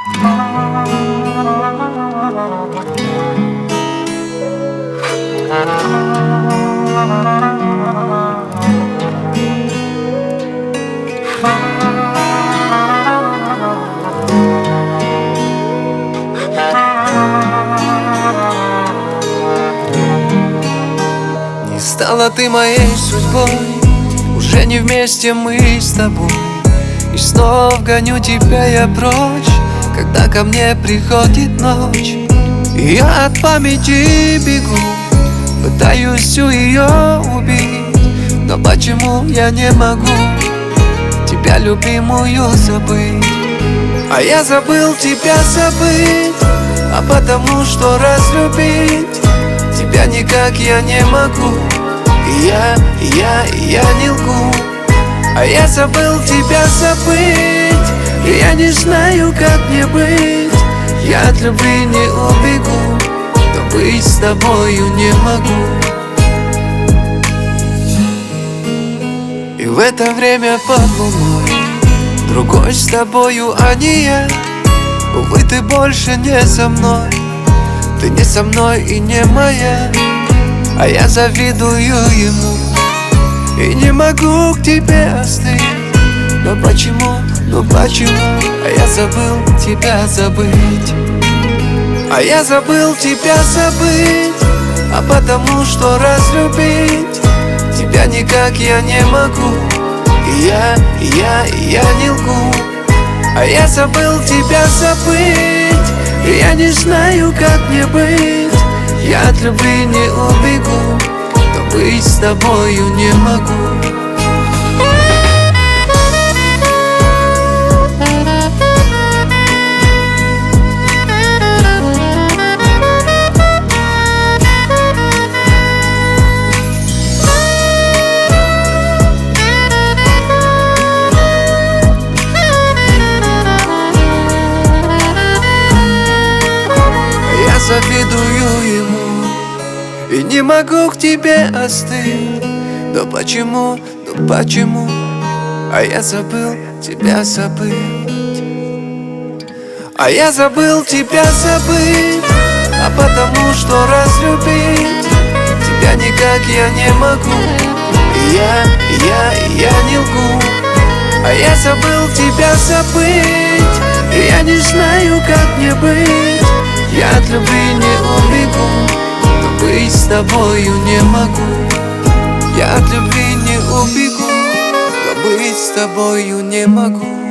Не стала ты моей судьбой, уже не вместе мы с тобой. И снова гоню тебя я прочь, когда ко мне приходит ночь. И я от памяти бегу, пытаюсь всю ее убить. Но почему я не могу тебя, любимую, забыть? А я забыл тебя забыть, а потому что разлюбить тебя никак я не могу. И я не лгу. А я забыл тебя забыть, и я не знаю, как мне быть. Я от любви не убегу, но быть с тобою не могу. И в это время под луной другой с тобою, а не я. Увы, ты больше не со мной, ты не со мной и не моя. А я завидую ему и не могу к тебе остыть. Но почему, а я забыл тебя забыть. А я забыл тебя забыть, а потому что разлюбить тебя никак я не могу. И я не лгу. А я забыл тебя забыть, и я не знаю, как мне быть. Я от любви не убегу, но быть с тобою не могу. Завидую ему и не могу к тебе остыть. Но почему, а я забыл тебя забыть. А я забыл тебя забыть, а потому что разлюбить тебя никак я не могу. И я не лгу. А я забыл тебя забыть, и я не знаю, как мне быть. Я от любви не убегу, но быть с тобою не могу. Я от любви не убегу, но быть с тобою не могу.